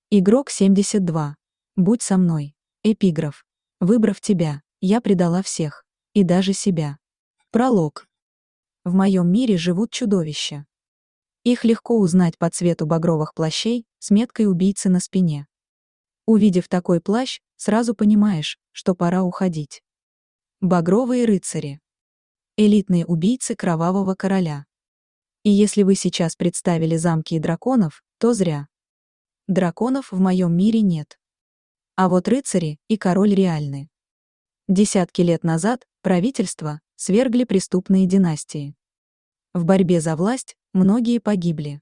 Игрок 72. Будь со мной. Эпиграф. Выбрав тебя, я предала всех. И даже себя. Пролог. В моем мире живут чудовища. Их легко узнать по цвету багровых плащей с меткой убийцы на спине. Увидев такой плащ, сразу понимаешь, что пора уходить. Багровые рыцари. Элитные убийцы Кровавого Короля. И если вы сейчас представили замки и драконов, то зря. Драконов в моем мире нет. А вот рыцари и король реальны. Десятки лет назад правительства свергли преступные династии. В борьбе за власть многие погибли.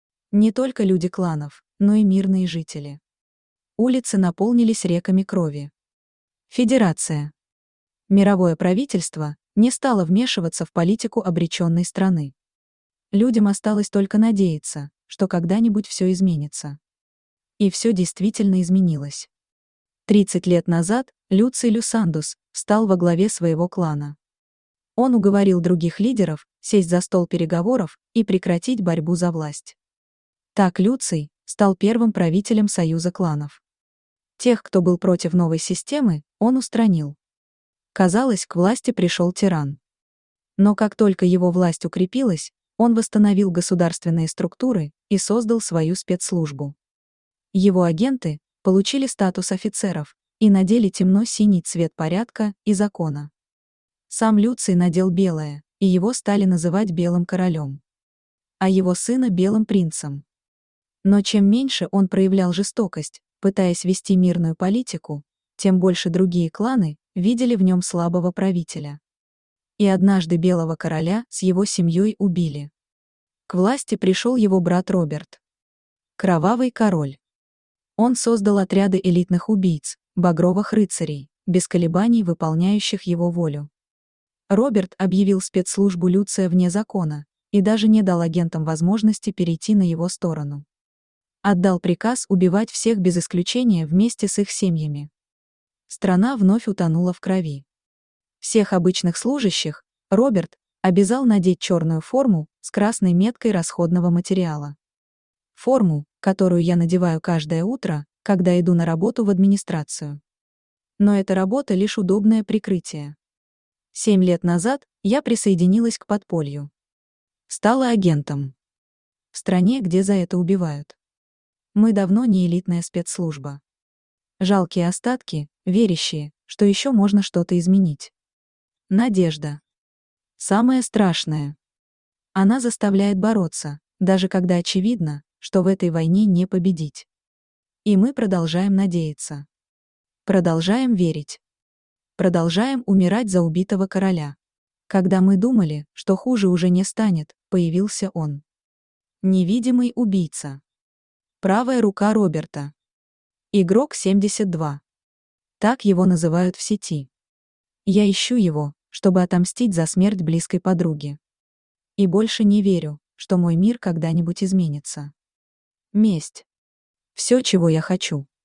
Не только люди кланов, но и мирные жители. Улицы наполнились реками крови. Федерация. Мировое правительство не стало вмешиваться в политику обреченной страны. Людям осталось только надеяться, что когда-нибудь все изменится. И все действительно изменилось. 30 лет назад Люций Люсандус встал во главе своего клана. Он уговорил других лидеров сесть за стол переговоров и прекратить борьбу за власть. Так Люций стал первым правителем союза кланов. Тех, кто был против новой системы, он устранил. Казалось, к власти пришел тиран. Но как только его власть укрепилась, он восстановил государственные структуры и создал свою спецслужбу. Его агенты получили статус офицеров и надели темно-синий цвет порядка и закона. Сам Люций надел белое, и его стали называть Белым королем. А его сына Белым принцем. Но чем меньше он проявлял жестокость, пытаясь вести мирную политику, тем больше другие кланы видели в нем слабого правителя. И однажды Белого короля с его семьей убили. К власти пришел его брат Роберт. Кровавый король. Он создал отряды элитных убийц, багровых рыцарей, без колебаний выполняющих его волю. Роберт объявил спецслужбу Люция вне закона и даже не дал агентам возможности перейти на его сторону. Отдал приказ убивать всех без исключения вместе с их семьями. Страна вновь утонула в крови. Всех обычных служащих Роберт обязал надеть черную форму с красной меткой расходного материала. Форму, которую я надеваю каждое утро, когда иду на работу в администрацию. Но эта работа лишь удобное прикрытие. 7 лет назад я присоединилась к подполью. Стала агентом. В стране, где за это убивают. Мы давно не элитная спецслужба. Жалкие остатки, верящие, что еще можно что-то изменить. Надежда. Самое страшное. Она заставляет бороться, даже когда очевидно, что в этой войне не победить. И мы продолжаем надеяться. Продолжаем верить. Продолжаем умирать за убитого короля. Когда мы думали, что хуже уже не станет, появился он. Невидимый убийца. Правая рука Роберта. Игрок 72. Так его называют в сети. Я ищу его, чтобы отомстить за смерть близкой подруги. И больше не верю, что мой мир когда-нибудь изменится. Месть. Все, чего я хочу.